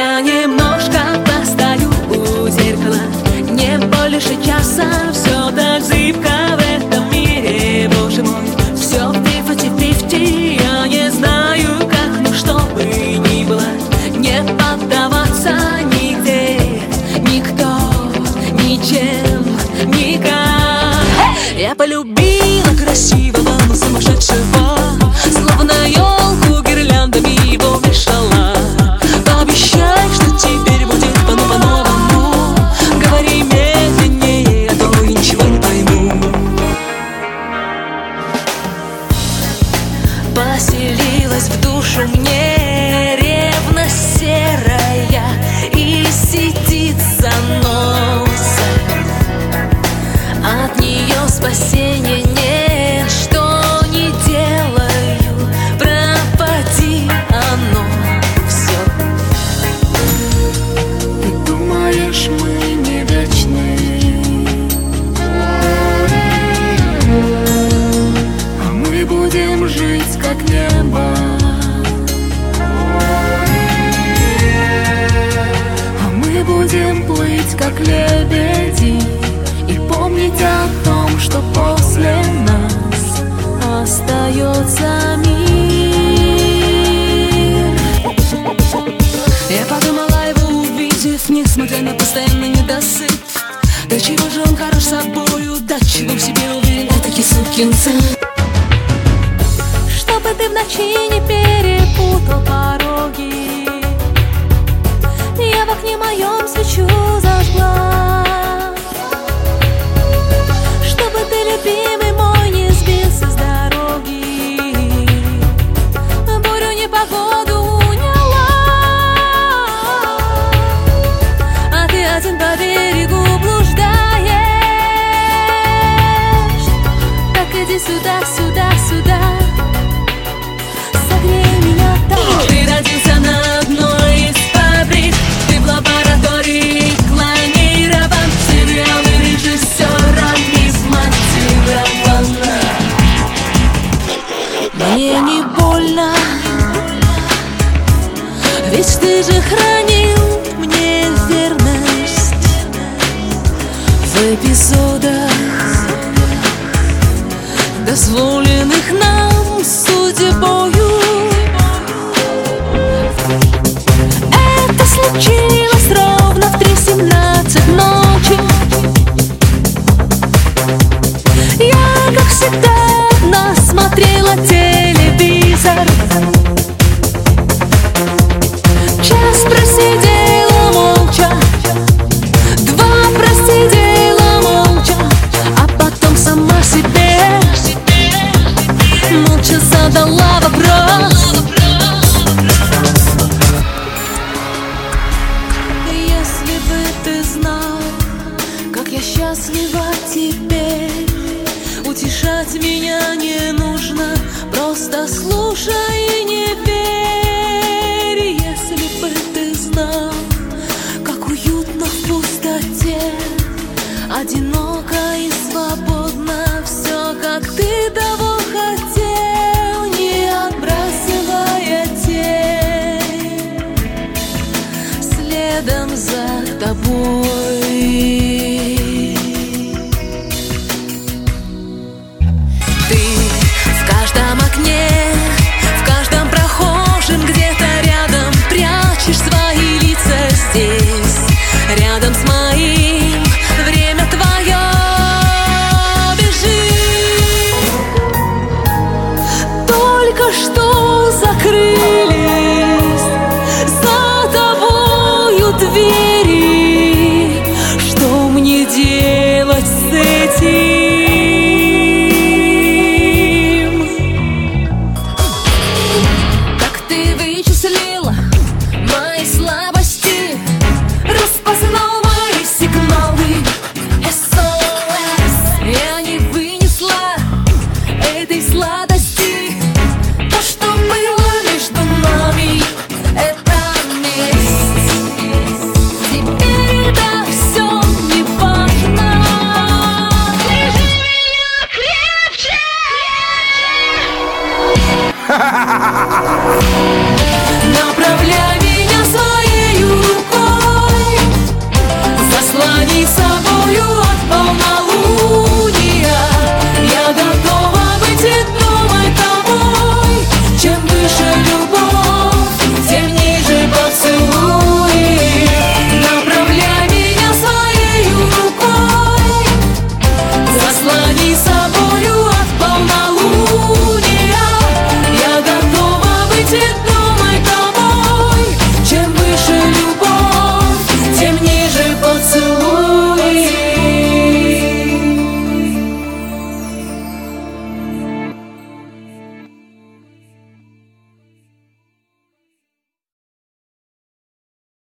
Я немножко постою у зеркала, не больше часа. Все так зыбко в этом мире, боже мой. Все 50-50, я не знаю как, но что бы ни было, не поддаваться нигде, никто, ничем, никак. Я полюбила красивого, но сумасшедшего, словно елку гирляндами его вешала. Пообещай, что теперь будет по-новому. Говори медленнее, а то я ничего не пойму. Поселилась в душу мне ревность серая и сидит за носом. От нее спасения нет, что не делаю, пропади оно все. Ты думаешь, мы не вечны, а мы будем жить как небо, а мы будем плыть как лебеди и помнить о том, что после нас Остается мир. Я подумала его увидев, несмотря на постоянный недосып. Да чего же он хорош собою, да чего в себе уверен, этакий сукин сын. Чтобы ты в ночи не перепутал пороги, я в окне моем свечу зажгла. Чтобы ты, любимый мой, не сбился с дороги, бурю непогоду уняла. А ты один по берегу блуждаешь. Так иди сюда, сюда, сюда, согрей меня так. Ты родился на одной из фабрик, ты в лаборатории клонирован, сериалы режиссерами смонтирована. Мне не больно, ведь ты же хранил мне верность в эпизодах, дозволенных нам судьбою. Это случилось ровно в 3:17 ночи. Я, как всегда, одна смотрела телевизор. Час просидела молча, 2 просидела молча, а потом сама себе молча задала вопрос. Если бы ты знал, как я счастлива теперь, утешать меня не нужно, просто слушай и не верь. Если бы ты знал, как уютно в пустоте, одиноко и свободно, все как ты даешь.